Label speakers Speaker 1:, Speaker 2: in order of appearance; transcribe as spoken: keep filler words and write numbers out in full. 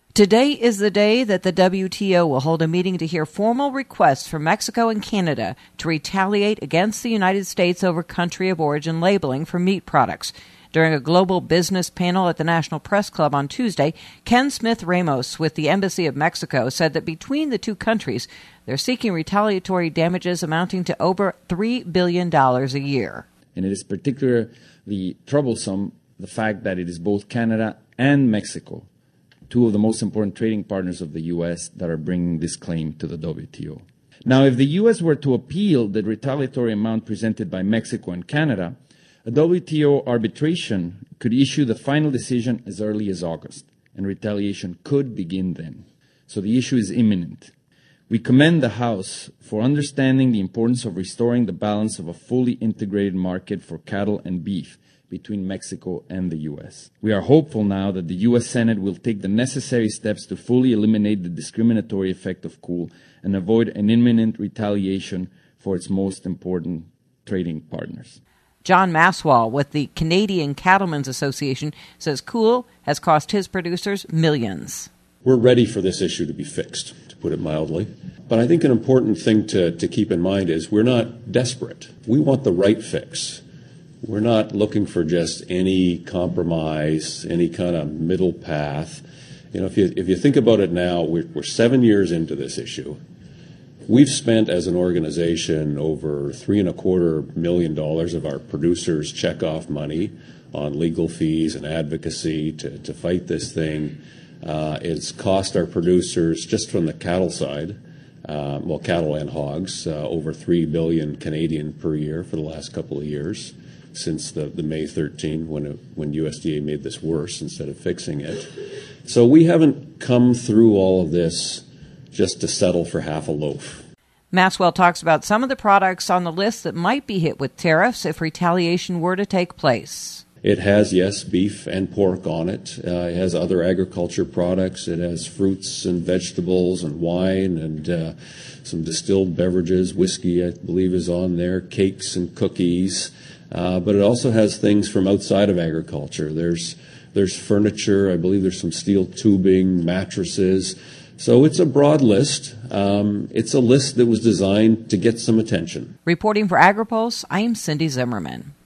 Speaker 1: Today is the day that the W T O will hold a meeting to hear formal requests from Mexico and Canada to retaliate against the United States over country of origin labeling for meat products. During a global business panel at the National Press Club on Tuesday, Ken Smith Ramos with the Embassy of Mexico said that between the two countries, they're seeking retaliatory damages amounting to over three billion dollars a year.
Speaker 2: And it is particularly troublesome the fact that it is both Canada and Mexico, two of the most important trading partners of the U S, that are bringing this claim to the W T O. Now, if the U S were to appeal the retaliatory amount presented by Mexico and Canada, a W T O arbitration could issue the final decision as early as August, and retaliation could begin then. So the issue is imminent. We commend the House for understanding the importance of restoring the balance of a fully integrated market for cattle and beef between Mexico and the U S. We are hopeful now that the U S Senate will take the necessary steps to fully eliminate the discriminatory effect of C O O L and avoid an imminent retaliation for its most important trading partners.
Speaker 1: John Maswell with the Canadian Cattlemen's Association says C O O L has cost his producers millions.
Speaker 3: We're ready for this issue to be fixed, to put it mildly. But I think an important thing to, to keep in mind is we're not desperate. We want the right fix. We're not looking for just any compromise, any kind of middle path. You know, if you if you think about it now, we're, we're seven years into this issue. We've spent as an organization over three and a quarter million dollars of our producers' checkoff money on legal fees and advocacy to, to fight this thing. Uh, it's cost our producers, just from the cattle side, uh, well, cattle and hogs, uh, over three billion Canadian per year for the last couple of years, since the, the May thirteenth, when it, when U S D A made this worse instead of fixing it. So we haven't come through all of this just to settle for half a loaf.
Speaker 1: Maswell talks about some of the products on the list that might be hit with tariffs if retaliation were to take place.
Speaker 3: It has, yes, beef and pork on it. Uh, it has other agriculture products. It has fruits and vegetables and wine and uh, some distilled beverages. Whiskey, I believe, is on there. Cakes and cookies. Uh, but it also has things from outside of agriculture. There's there's furniture. I believe there's some steel tubing, mattresses. So it's a broad list. Um, it's a list that was designed to get some attention.
Speaker 1: Reporting for AgriPulse, I am Cindy Zimmerman.